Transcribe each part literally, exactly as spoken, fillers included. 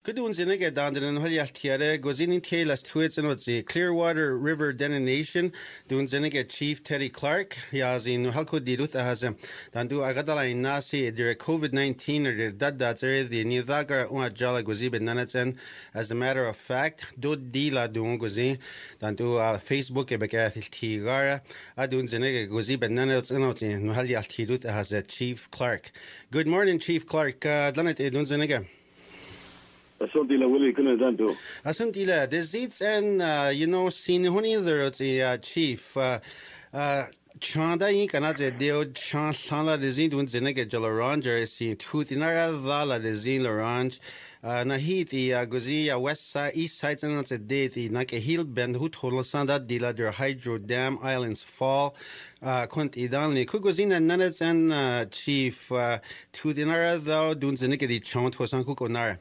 Kudun zinige down in Hoya Tiare, Gozini Taylor's tweets and what's the Clearwater River Denonation, doing zinige Chief Terry Clark, Yazin Halko Diruth has him, Dandu Agadala in Nasi, the COVID nineteen or the Daddazer, the Nizagar Unajala Gozib and Nanatzen. As a matter of fact, do Dila Dun Gozi, Dandu Facebook Ebekath Tigara, Adun zinige Gozib and Nanats and Nuhalia Tiruth has a Chief Clark. Good morning, Chief Clark. Danet Edun zinige. Asumtila Willie couldn't done too. Asumtila, the seats and uh, you know, seen honey there, the uh, chief. Uh, uh, Chanda ink and as a deal, Chan Sala the Zin doing the nigga Jalarange, seen tooth in Aradala the Zin Larange. Nahi the Gozia west side, east side, and the day the Naka Hill Bend, who told Sanda Dila, their hydro dam islands fall. Kunt Idalni, Kugozina Nanets and chief to the Nara, thou doing the nigga the chant was on Kukonara.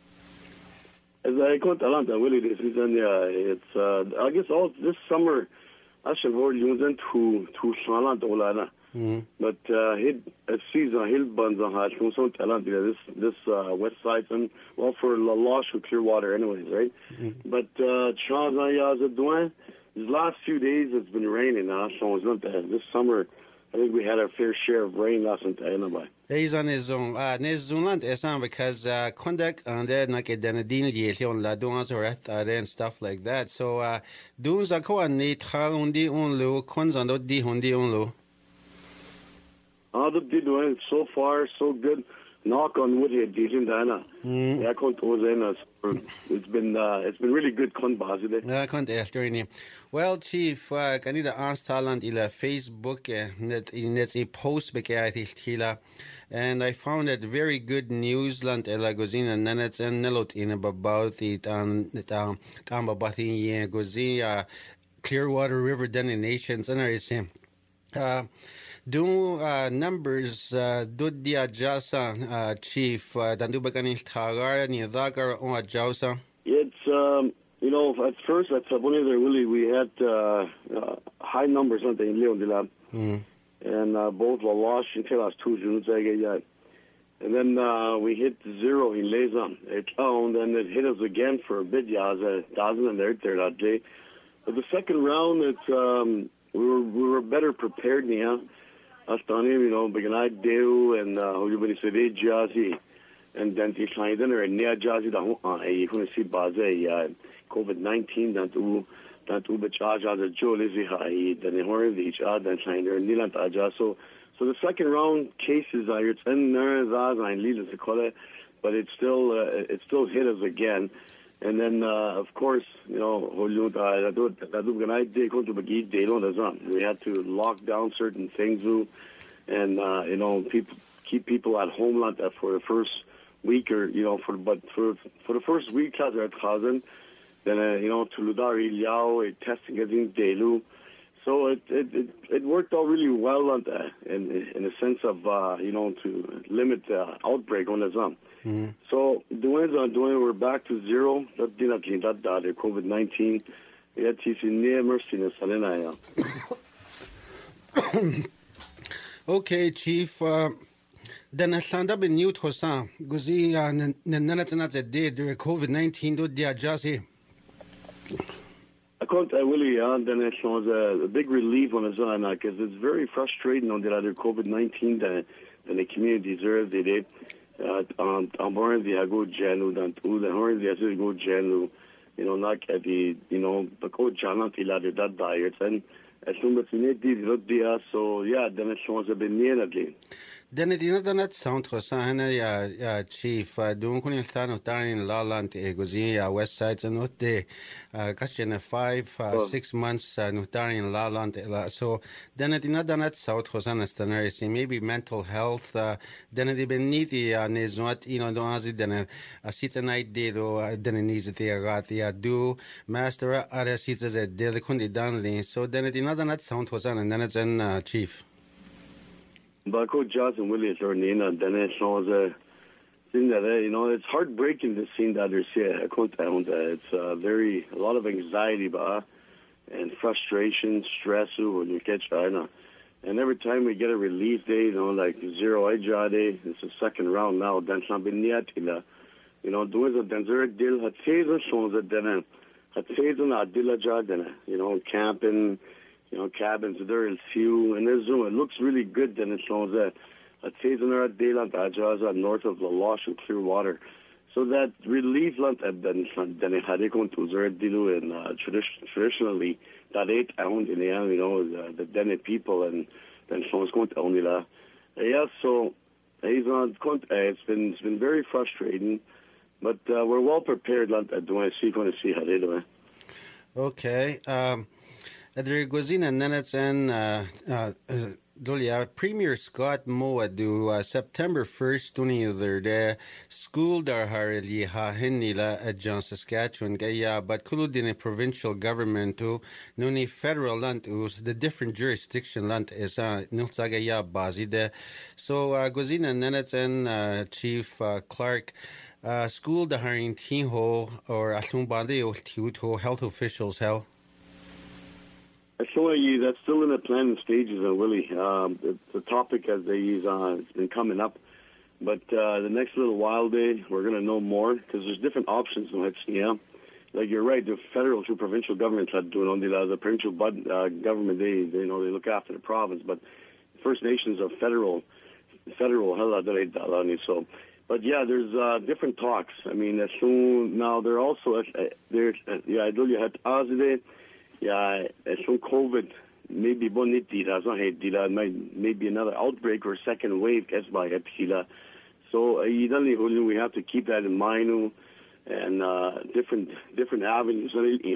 As I quote Alanta, Willie, this season, yeah, it's, uh, I guess all this summer, I should already use it to, to Shalanta Olana. But, uh, he, a season, he'll buns on Hatch, from some talent, this, this, uh, west side, and, well, for La Loche with Clearwater, anyways, right? Mm-hmm. But, uh, Charles, I, doing, these last few days, it's been raining, uh, so it's not that. This summer, I think we had our fair share of rain last night. He's on his own. Uh, Nezuland is on because uh, conduct and then like a denadin yeti on la duans or and stuff like that. So, uh, dunes are co and neat halundi unlu, cons on the hundi unlu. Oh, the did doing so far, so good. Knock on wood here, D J Dana. Yeah, I can't It's been uh, it's been really good con today. Yeah, I can't ask you. Well, Chief, uh, can you ask talent ila Facebook net in a post because and I found it very good news land ela gozina nanets and nelot in about it um um about the gozia Clearwater River Denonations and I say uh do uh, numbers uh, do dia jasa uh, chief dandu bakanin tagar ni dagar on jausa. It's um you know at first at Saboni there really we had uh, uh, high numbers on the Leon de la and uh, both La Loche and Telas two Junes and then uh, we hit zero in Lezan it found and it hit us again for a bit yeah as a dozen and there there that day but the second round it's um we were we were better prepared now. Astani, you know, begin I do and how you say Jazzy and then the Schneider and near Jazzy the you can see Baze COVID nineteen that to that to the charge as a Joe Lizzie High, then the horror of each other and Schneider and Nilan Taja. So so the second round cases are it's in there as I lead to call it, but it's still uh, it still hit us again. And then, uh, of course, you know, we had to lock down certain things, and uh, you know, people keep people at home like that for the first week, or you know, for but for for the first week, then uh, you know, to Ludari Liao, testing getting Delu. So it, it it it worked out really well on that, in in a sense of uh, you know, to limit the outbreak on the zone. Mm-hmm. So the ones are doing we're back to zero. That did not clean that data COVID nineteen. We had T C near mercy in Salina. Okay, Chief. Uh, then I stand up in New Tosan. Guzi and Nanatana did the COVID nineteen do the adjust. I can't really uh, then it was a, a big relief on the zone because it's very frustrating on the other COVID nineteen that the community deserves it. Um, I'm born the Ago Janu, then to the Horn the Go Janu, you know, not at the, you know, the code Jana Tila that diet. And as soon as you need the so yeah, then it shows a bit near again. Then it is not sound Hosana, ya chief, doing Kuniltano down in Laland, Egozia, West Sides, and not the question five, six months, Nutari in Laland. So then it is not that South Hosana Stanary, maybe mental health, then it been needy, and is not, you know, don't ask it, then a sit a night did, or then it needs it there, the do, master, other seats as a daily Kundi Dunley. So then it is not that sound Hosana, and then it's in chief. But Coach Johnson and Willie are Nina, then it shows a thing that, you know, it's heartbreaking to see that there's a content. It's uh, very, a lot of anxiety, bah, and frustration, stress when you catch China. And every time we get a relief day, you know, like zero I J A day, it's the second round now, then something yet, you you know, doing the Denzer deal, had season shows that then, had season at Dillaja, then, you know, camping, you know, cabins, there is few, and there's, it looks really good, then it shows that, at season or at Dayland, Ajaza, north of La Loche and Clearwater. So that relief land, then, then it had gone to Zer Dilu, and uh, traditionally, that eight ounce in the end, you know, the, the Dene people, and then someone's going to only la. Yeah, so, he's on, it's been, it's been very frustrating. But uh, we're well prepared. Like, do I see? Going to see how they do it. Okay. Um, Adri Gwazina Nenetsen, Dolia Premier Scott Moa do uh, September first, twenty other day. School dar harili ha hinila at John Saskatchewan gaya, but kuludin provincial government to nuni federal land us the different jurisdiction land is uh nilsagaya bazide. So uh, Gwazina Nenetsen, uh, Chief uh, Clark. Uh, school the hiring Tiho or Atumbade or Tiuto health officials hell. Actually, that's still in the planning stages, uh, Willie. Um, the, the topic as they use, uh, it's been coming up. But uh, the next little while, day, we're going to know more because there's different options. Yeah, like you're right. The federal to provincial governments are doing on the, uh, the provincial bud, uh, government. They, they, you know, they look after the province, but First Nations are federal, federal. So. But yeah, there's uh, different talks. I mean, as soon now they're also uh, there's uh, yeah I do you had Azide, yeah as soon COVID maybe boniti that's not dila maybe another outbreak or second wave gets by at Hila. So you don't we have to keep that in mind and uh, different different avenues.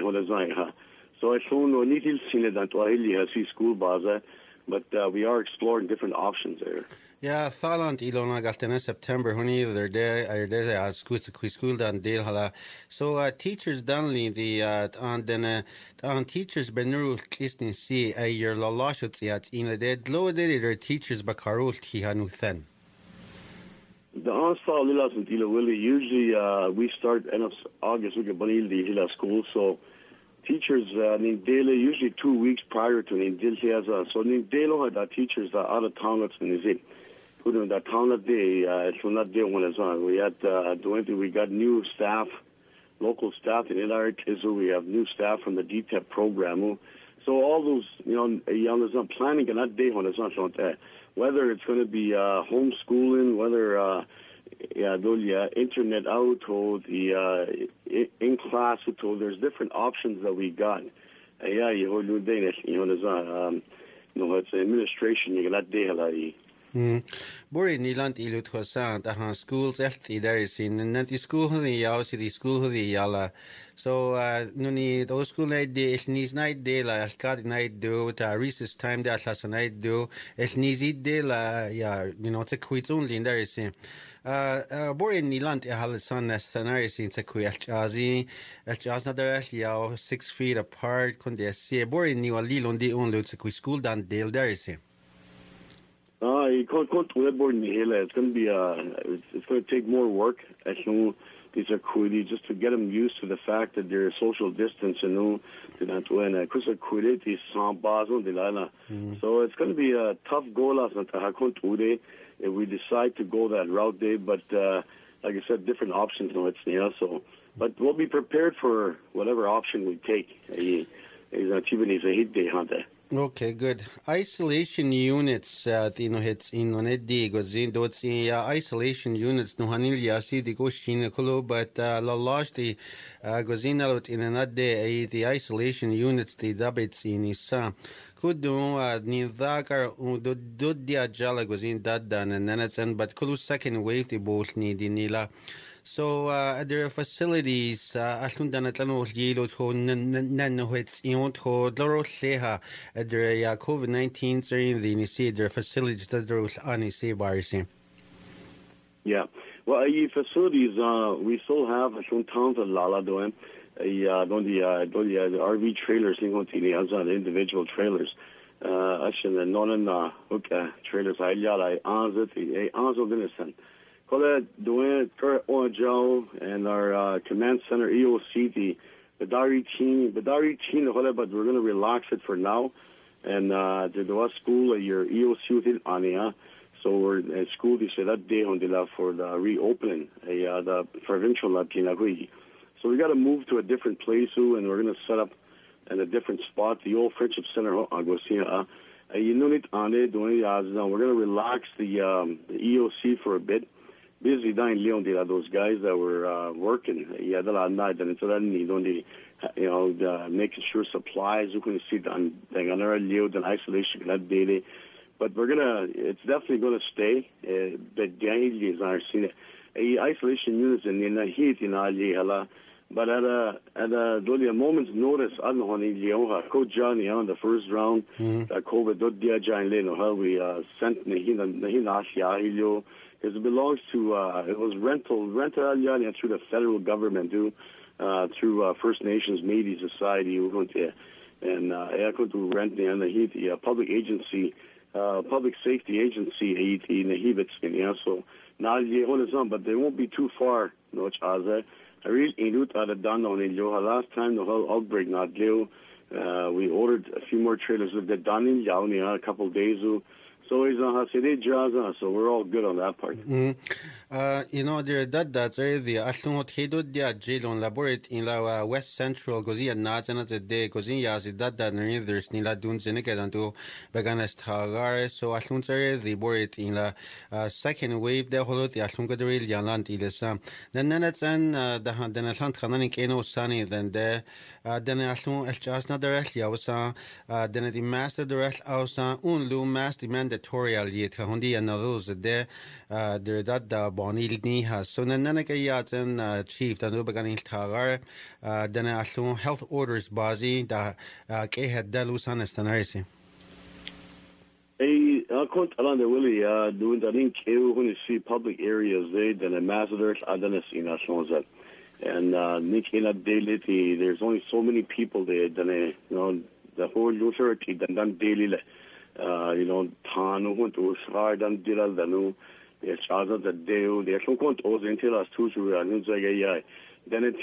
So as soon no need to see that to see school baza, but uh, we are exploring different options there. Yeah, Thalant Ilona Galtena September, honey, the day I did at school to school down Dale Hala. So, uh, teachers Dunley, the uh, on then uh, on teachers Benuru Kistin see a year la lashut yet in the dead low did their teachers Bakarul Tihanu then. The onslaught Lilas and Tila Willie, usually uh, we start end of August, we get Banil the Hila school, so teachers, uh, in daily, usually two weeks prior to in Diltiaza, so in Dalo had our teachers are out of town, that's in the put in that town that day, uh, it's not day one is on. We had, uh, we got new staff, local staff in our Tizu. We have new staff from the D T E P program. So all those, you know, young is planning and that day one is not that. Whether it's going to be uh, homeschooling, whether uh, yeah, the internet out or the uh, in class, so there's different options that we got. Uh, yeah, you know, you know, um, you know, it's administration. You got that day. Hmm. Bori Niland ilut hosan tahan schools elti there is in nanti school hudi yaw si the school hudi yala. So uh nuni those school night day el nis night day la alkad night do ta recess time da atlas night do el nisi day la yeah you know it's a quit only in there is in uh uh Bori Niland hal san scenario in a quit chazi el chaz na there yaw six feet apart kunde see Bori ni wali londi only it's a quit school dan deal there is in. Uh, you can't go to Webboard in the hill. It's going to be, uh, it's, it's going to take more work. As you these are quitty just to get them used to the fact that they're social distance and no, they're not when uh, because quitted is sans basil de lana. So it's going to be a tough goal as if we decide to go that route day. But uh, like I said, different options. No, it's yeah. So, but we'll be prepared for whatever option we take. He's a hit day hunter. Okay, good. Isolation units, uh, you know, it's in on it, goes in, dots in isolation units, no hanilya, see the goshin, but uh, la last the goes in out in another day, the isolation units, the dabits in his could do ni dakar do dia jala goes in that done, and then it's and but could second wave the both need the nila. So uh, there are facilities alun dan atlano yelo to nan no it's in to doro leha there COVID nineteen during the see there are facilities that there was ani say bars. Yeah. Well, uh, facilities uh, we still have some towns of Lala doing uh don't the uh don't the R V trailers in on individual trailers. Uh actually non uh okay trailers I yala anza the anza dinison. Kola doing Kurt Ojo and our uh, command center E O C the Badari team Badari team but we're gonna relax it for now and uh the school your E O C with Ania. So we're at school, they said that day on the for the reopening, uh, the provincial Pinagui. So we got to move to a different place, and we're going to set up in a different spot, the old Friendship Center. Uh, you know it on it, we're going to relax the, um, the E O C for a bit. Busy down Leon, those guys that were uh, working. Yeah, the night and so then you know, you know, the, making sure supplies. You can see on the Leo, the isolation that daily. But we're gonna, it's definitely gonna stay. The daily is our scene. Isolation units in the heat in Ali. But at a at a, a moment's notice, I don't know Leon, Coach Johnny on the first round, that COVID dot dia John Leno, how we uh, sent the Hina because it belongs to, uh, it was rental, rental through the federal government, too, uh, through uh, First Nations Métis Society, and uh, I could rent the heat, public agency, uh, public safety agency, in the Hebits, yeah, so now you hold us on, but they won't be too far, no, Chaza. I really ain't out of done on it, last time the whole outbreak not do. Uh, we ordered a few more trailers of the done in a couple of days, so he's on Hasiday, so we're all good on that part. Mm. Uh, you know, there that that's the Ashton Hedo dia jail on laborate in la West Central Gozia Nats and the day Gozia that that there's Nila Dunes and get to Baganes Tagare, so Ashton the borit in la second wave, the whole the Ashton Gadril Yalant Ilesa. Then Nenets and the then Atlant Hananik Eno Sunny, then there, then Ashton Elchasna the rest Yawsa, then the master the rest Ausa, Unlu master mandatorial yet Hondi and those there, there that Bonilni has so Nanaka and chief the Nubagan Tagar, then Ashton health orders Bazi, the K had Delusan Estanarisi. I can't along the Willie uh, doing that in K when you see public areas, they then a master Adanis in that. And Nick in a daily, there's only so many people there, then you know, the whole authority, then done daily, uh, you know, Tanu went to hard and did the new. The charges that they they are going to until us two to then it's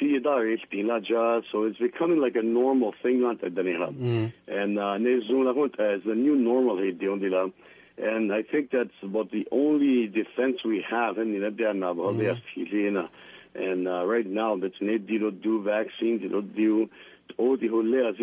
here so it's becoming like a normal thing on the mm. and uh as the new normal here and I think that's about the only defense we have in the mm. and uh, right now that's they don't do vaccines, they don't do all the whole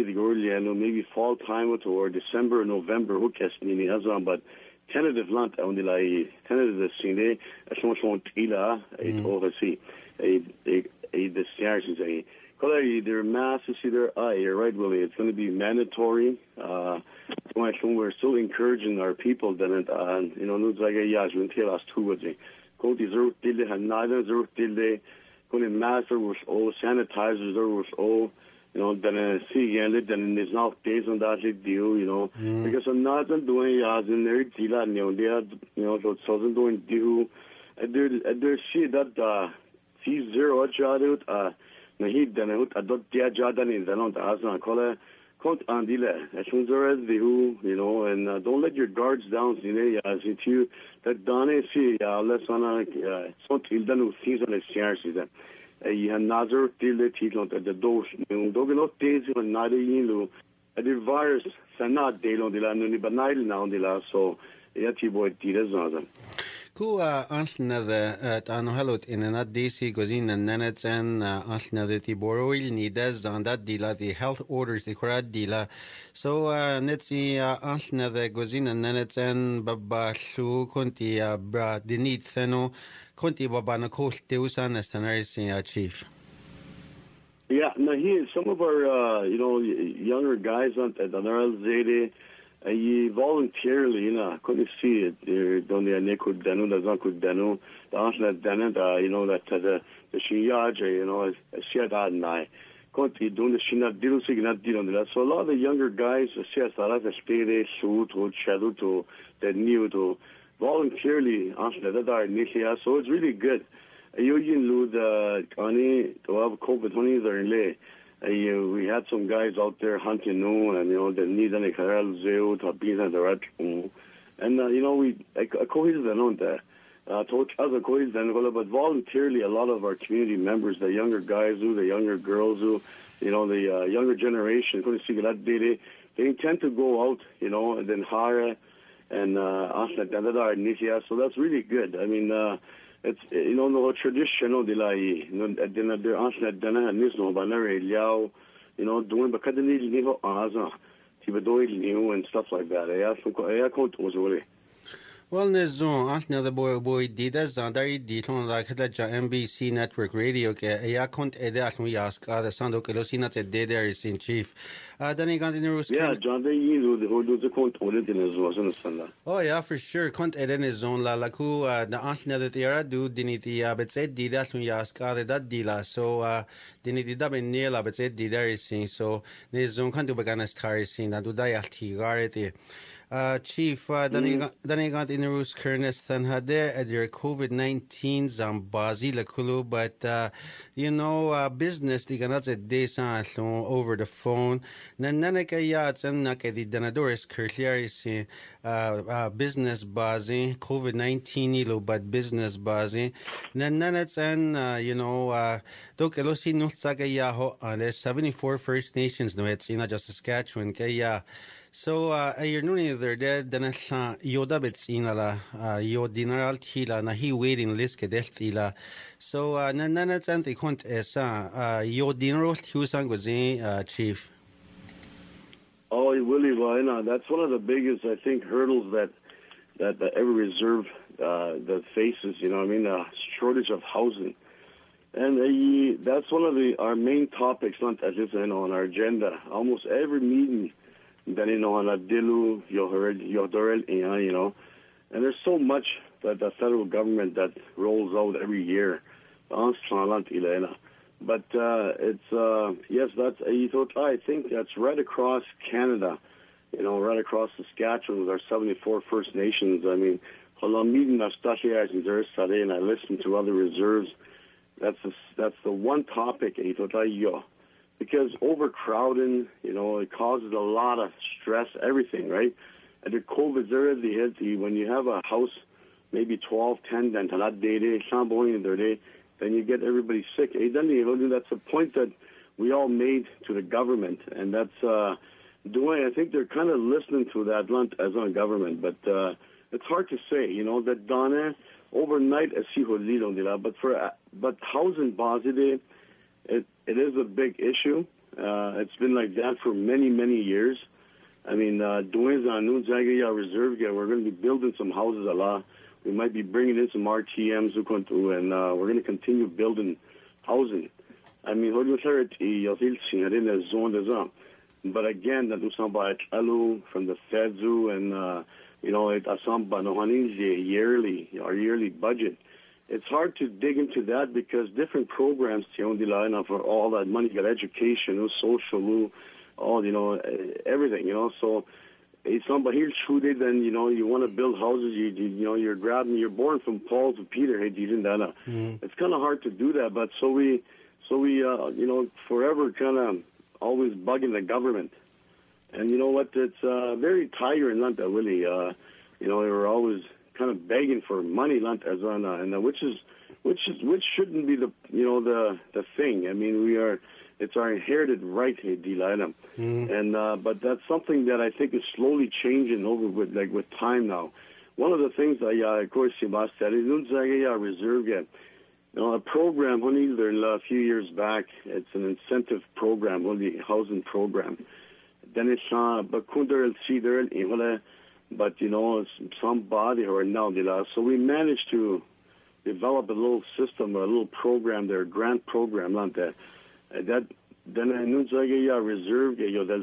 maybe fall time or December, November, who can but tentative land on the tentative scene, as much on Tila, it oversee a a the stairs is a color either mass to see their eye, you're right, Willie. It's going to be mandatory. Uh, we're still encouraging our people that, uh, you know, looks like a yash when tell us two would say, go to zero till they have neither zero till they go to master with all sanitizers or with all. You know, then I see again, then there's not days on that deal, you know, mm. because I'm not doing as in there, you know, they are, you know, so I'm doing deal. I do, I do see that, uh, see zero job out, uh, na heat, then I don't dare job done in the non as I call it, count on the as soon as there is the who, you know, and uh, don't let your guards down, you know, as if you, that Donnie see, uh, less on a, something done with things on the stairs, then. I have another till the title at the dose. You don't know days when not a yellow. The virus, not day on the land, but night now on the last. So, yet you boy did as another. Ku another at Anohelot in an D C goes in and Nenets and another the Boroil Nidas on that dealer, the health orders, the correct dealer. So, Netsi another goes in and Nenets and Baba Shu Conti, Bra, the need Theno. Conti Babana Coast Deusan as an chief. Yeah, now here some of our uh, you know younger guys on the Naral Zede, uh, voluntarily, you know, couldn't see it. They're doing the Nikud Danu, the Zankud Danu, the Anslet Danu, you know, that uh, the the Shiyaja, you know, as Siad and I. Conti doing the Shina Dilu Signat Dilon. So a lot of the younger guys, Siad Salat, Spede, Shoot, or Shadow to the new to voluntarily answer that are Nikia, so it's really good. You can lose Kani to have COVID honey there in lay. We had some guys out there hunting noon and you know the need any Karel Zeo to be in the red and uh, you know we a cohesive on that. Uh told other cohesive but voluntarily a lot of our community members, the younger guys who the younger girls who you know the uh, younger generation couldn't see that day they intend to go out, you know, and then hire and uh, so that's really good. I mean, uh, it's you know no traditional de la no dinner there answer dana nis no banare liao, you know doing bakadini niho aza, tibadoi new and stuff like that. Yeah, so yeah, count was really. Well, Nezon, Antna the boy boy did as Zandari Diton like that N B C Network Radio, a count Edat we ask the Sando Kelosina there is in chief. Uh, then he got in the Rus. Yeah, John, they use the whole do the count audit in his was in the Sunday. Oh, yeah, for sure. Count Eden is zone la laku, the Antna the Tiara do Dinity, but said Didas we ask that Dila. So, uh, Dinity dub in Nila, but said Dida is seen. So, there's zone can't do Baganas Taris in, and do die at Tigarity. Uh, Chief, uh, mm. dan ik aan in de roos kernis dan hadden er COVID nineteen zambazi lekulu, but uh, you know uh, business die kan dat het deze over the phone. Dan dan ik ja het zijn nak die dan door is kertlier is uh business bazi COVID nineteen ilo but business bazi. Dan dan het zijn you know uh dok elosi nog zeggen ja ho aan seventy-four First Nations no het in just Saskatchewan kaya. So, uh, you're knowing there, then it's Yoda bits in la, Yo Dineral Tila, na he waiting list Kedela. So, uh, Nanats and the Hunt is Yo Dineral Husang was in Chief. Oh, Willie, well, you know, that's one of the biggest, I think, hurdles that that, that every reserve uh, that faces, you know, I mean, a shortage of housing. And uh, that's one of the our main topics, not as you know, on our agenda. Almost every meeting. Then you know on a dilu, you know, and there's so much that the federal government that rolls out every year. But uh, it's uh, yes, that's I think that's right across Canada, you know, right across Saskatchewan with our seventy-four First Nations. I mean, and I listen to other reserves. That's the, that's the one topic. Because overcrowding, you know, it causes a lot of stress, everything, right? And the COVID era, the hit, when you have a house, maybe twelve, ten, then to that day, then you get everybody sick. That's a point that we all made to the government, and that's uh, doing. I think they're kind of listening to that as on government, but uh, it's hard to say, you know, that Donna overnight, but for but housing, Baside. It it is a big issue. Uh, it's been like that for many many years. I mean, doing uh, reserve, we're going to be building some houses a lot. We might be bringing in some R T Ms, and uh, we're going to continue building housing. I mean, but again, that do somebody from the Fedzu and uh, you know, it yearly our yearly budget. It's hard to dig into that because different programs, for all that money, you got education, social, all, you know, everything, you know. So it's somebody here shooted, and, you know, you want to build houses, you, you, you know, you're grabbing, you're born from Paul to Peter, hey, mm. It's kind of hard to do that, but so we, so we, uh, you know, forever kind of always bugging the government. And you know what, it's uh, very tiring, not that really, uh, you know, they were always kind of begging for money, and which is, which is, which shouldn't be the, you know, the the thing. I mean, we are, it's our inherited right, mm. and uh, but that's something that I think is slowly changing over with like with time now. One of the things I, uh, of course, Sibas said is reserve, you know, a program. A few years back, it's an incentive program, the housing program. Then it's uh, but But, you know, somebody or now, so we managed to develop a little system, a little program there, grant program, like that. That then I knew that reserve,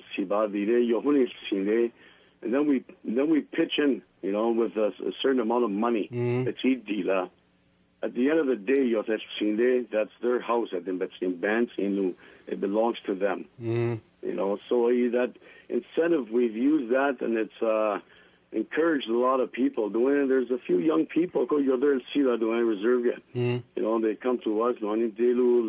and then we then we pitch in, you know, with a, a certain amount of money. Mm-hmm. At the end of the day, that's their house. It belongs to them. Mm-hmm. You know, so that incentive, we've used that, and it's uh, encouraged a lot of people doing it. There's a few young people who you're there to see that doing reserve yet. Mm. You know, they come to us, and it's,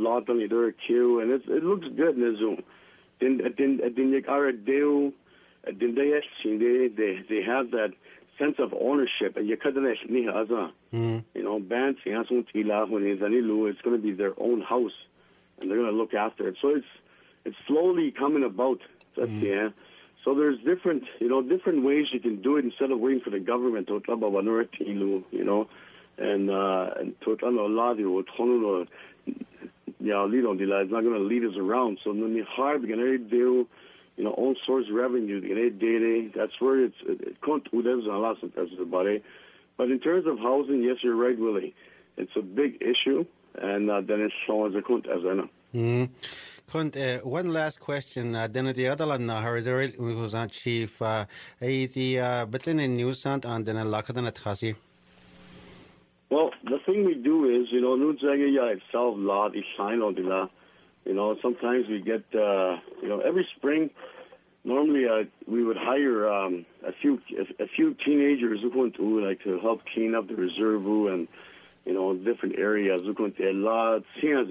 it looks good in the Zoom. Then, then, then they they they have that sense of ownership, and you cut mm. you know, bands, it's going to be their own house, and they're going to look after it. So it's it's slowly coming about. That's mm. yeah. So there's different, you know, different ways you can do it instead of waiting for the government to talk about you know, and uh, and to a lot of yeah, lead on the it's not going to lead us around. So when you hard, we're going to do, you know, own source revenue, the data. That's where it's it can't do there's a lot of that's about it. But in terms of housing, yes, you're right, Willie. It's a big issue, and uh, then it's so as a count as I know. Mm-hmm. Kunt, uh, one last question. Uh, then the other one, Harder was on chief. Uh, the uh, Bitlin in New Sant and then a Lakadan at Khasi. Well, the thing we do is, you know, Nuzagaya itself, lot is sign on the la. You know, sometimes we get, uh, you know, every spring, normally uh, we would hire um, a few a, a few teenagers who want to like to help clean up the reserve and, you know, different areas. Who want to a lot,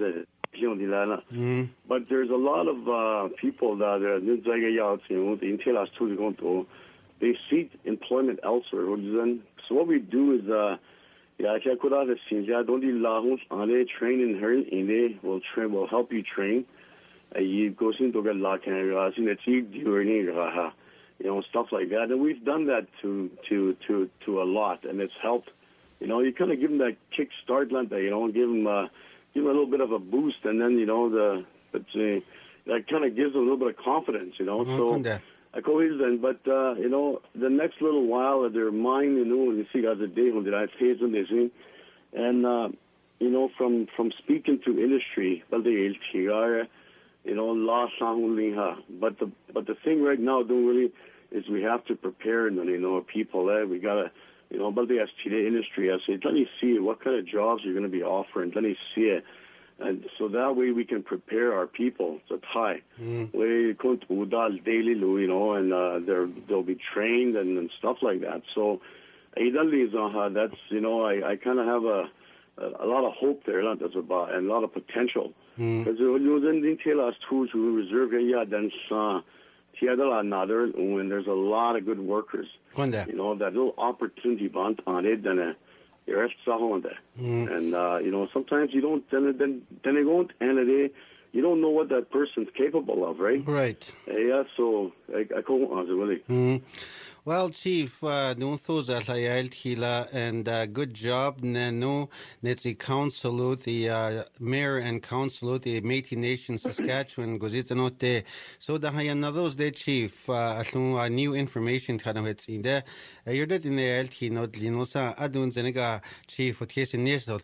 mm. But there's a lot of uh, people that are Nuzagaya, you know, the Intelas to they seek employment elsewhere. So what we do is. Uh, Yeah, I could have seen that. Don't you lahus on it training her in it will train will help you train. You go into the lock and in the you know, stuff like that. And we've done that to to to to a lot, and it's helped. You know, you kind of give them that kick start, like that. You know, give them uh, give them a little bit of a boost, and then you know the but uh, that kind of gives them a little bit of confidence. You know, mm-hmm. so. I go in, but uh, you know, the next little while of their mind, you know, you see, as a day when I face on this, and uh, you know, from from speaking to industry, but the you know, lost But the but the thing right now, don't really, is we have to prepare, and you know, people there, we gotta, you know, but the industry, I say, let me see what kind of jobs you're going to be offering, let me see it. And so that way we can prepare our people to tie. We can't udal daily, you know, and uh, they're they'll be trained and, and stuff like that. So, that's you know, I, I kind of have a, a a lot of hope there, that's about and a lot of potential. Because you then tell us tools who reserve yeah then another when there's a lot of good workers. You know that little opportunity bond on it then. Uh, Mm. And uh, you know, sometimes you don't. Then then then they won't, and they, you don't know what that person's capable of, right? Right. Uh, yeah. So I I can't answer really. Mm. Well, Chief, no thoughts at Hila, and uh, good job. No, that's the council, the uh, mayor and council, the Métis Nation, Saskatchewan, Gozitanote. So the Hayanados, the Chief, uh, new information kind of it's in there. You're that in the L T, not Linosa, Adun Zenega, Chief, for T S N S,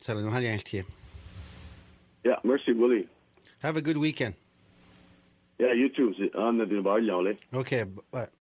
yeah, mercy, Willie. Have a good weekend. Yeah, you too. On the Okay, bye.